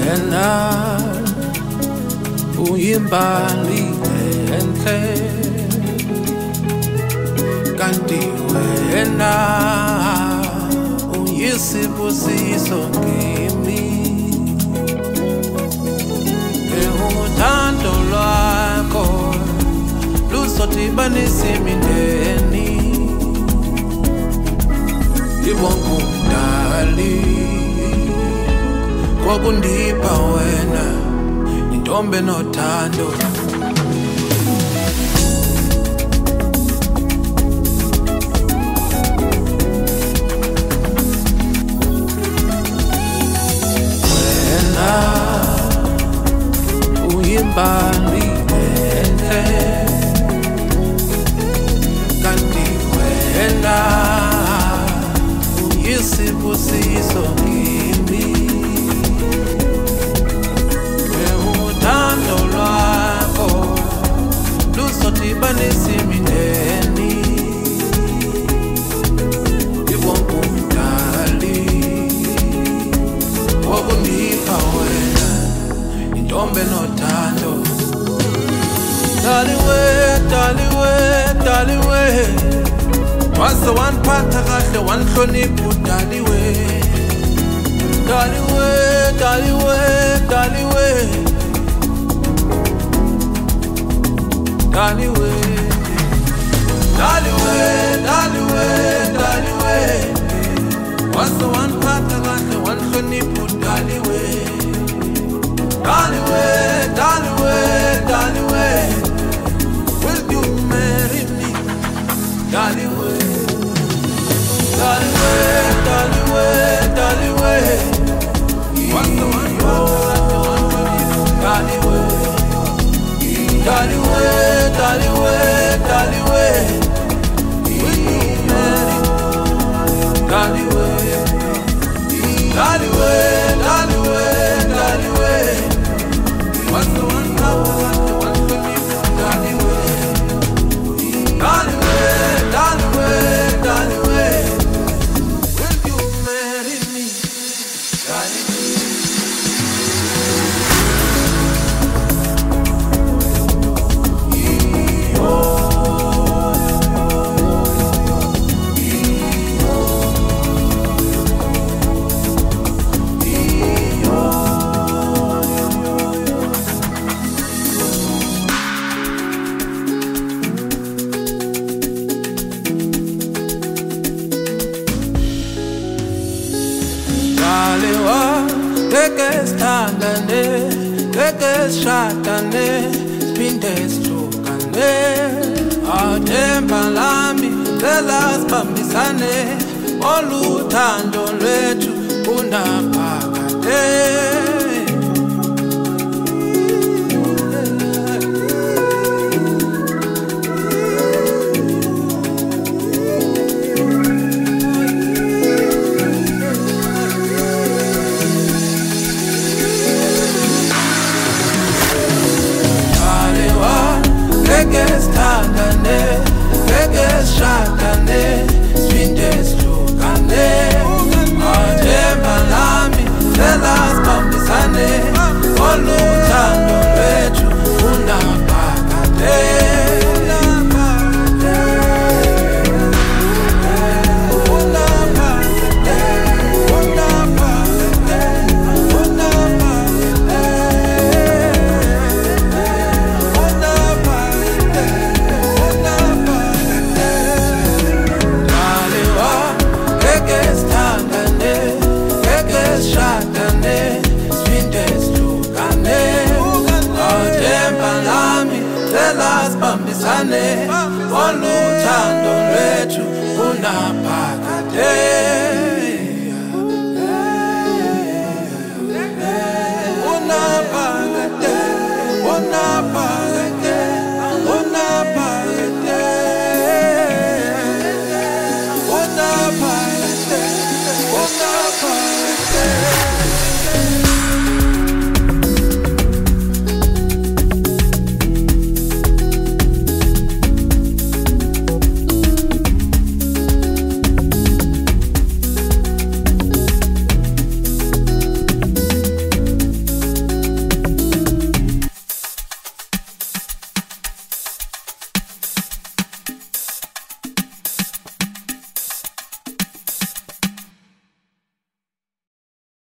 wena uyimbali enhle kanti wena uyisibusiso kimi uthando lwakho luzotibanisa imindeni ibonke umdali kokundipha wena intombi enothando wena uyimbali enhle kanti wena uyisibusiso kimi uthando lwakho luzotibanisa imindeni ibonke umdali wokundipha wena intombi enothando daliwe daliwe daliwe wase waniphatha kahle wanihlonipha udaliwe daliwe daliwe daliwe daliwe daliwe daliwe daliwe wase waniphatha kahle wanihlonipha udaliwe daliwe daliwe daliwe will you marry me daliwe daliwe daliwe daliwe wase waniphatha daliwe daliwe daliwe daliwe will you marry daliwe daliwe daliwe daliwe wase waniphatha daliwe daliwe daliwe daliwe will you marry me daliwe Sithandane, ngeke sishadane, siphinde sihlukane. Athemba lami, cela sibambisane, oluthando